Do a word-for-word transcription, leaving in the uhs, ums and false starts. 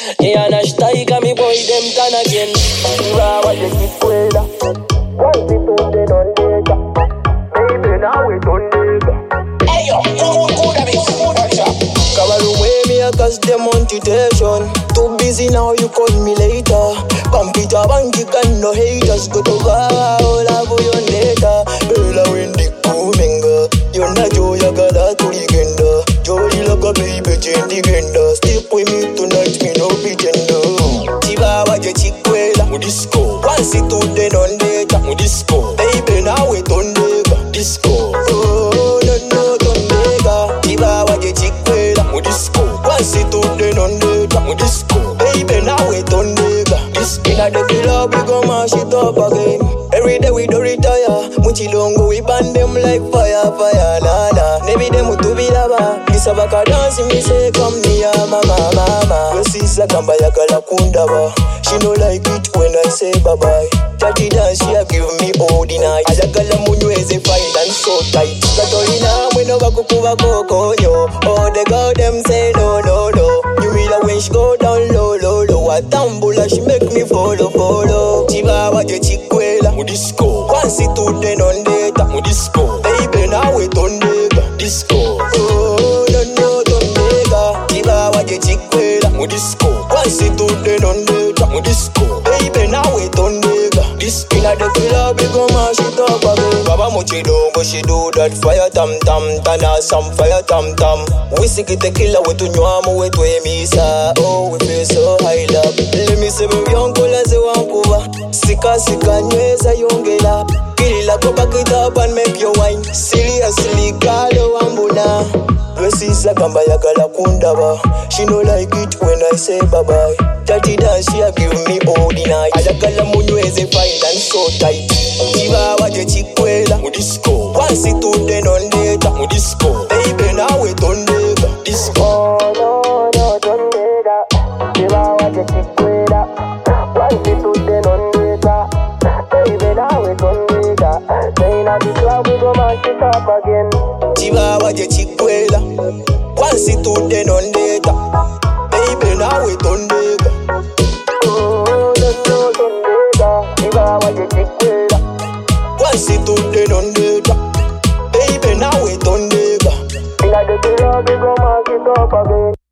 Yeah, and I strike and me boy them turn again. Raw what you keep well. Once it on the non data. Baby now it on data. Hey yo, come on, good at it. Watch out. Cover away me a cause demonetization. Too busy now you call me later. Computer bank you can no haters. Go to all of your data. Girl I win the kuminga. You're not joy I got a to the gender. Jolly like a baby change the gender. Stick with me tonight me no pretender. Chiba wa je chikwela mu disco. Once it to the non data mu disco. Baby now it on data disco. Oh no no don't data. Chiba wa je chikwela mu disco. Once it to the non data mu disco. Baby now it on data disco. Inna the club we go mash it up again. Every day we do retire. Muchi longo we ban them like fire fire na na. Nevi them to be lava. Kisabaka dance me say come near mama mama. Your sister kamba yakala kundaba. She no like it when I say bye bye. Tati dance she a give me all the night. Ayakala munyweze fine and so tight. Katolina we no bakukuva kokonyo. Oh the girl them say no no no. You mean that when she go down low low low. A tambula she make me follow follow. Chiba wa je chikwela mu disco. Once it to the non data mu disco. Baby now it on data disco. Oh no no don't data. Chiba wa je chikwela mu disco. Once it to the non data mu disco. Baby now it on data disco. Inna the club we go mash it up again. Baba muchi dongo she do that fire tam tam. Tana some fire tam tam. We sick it tequila we tunywa mu we twemisa. Oh we feel so high love. Let me say we young cool as a wankuva. Sika sika nyweza yongela. Kilila go back it up and make you wine. Seriously girl wambuna. Dresses kamba yakala kundaba. She no like it when I say bye bye. Tati dance she a give me all the night. Ayakala munyweze fine and so tight. Chiba wa je chikwela mu disco. Once it to the non data mu disco. Baby now it on data disco. Oh no no don't data. Chiba wa je chikwela. Once it to the non data. Baby now it on data. Say na the club we go mash it up again. Chiba wa je chikwela. Once it to the non data. Baby now it on data. Oh no no don't data. Chiba wa je chikwela. Once it to the non data. Baby now it on data. Inna the club we go mash it up again.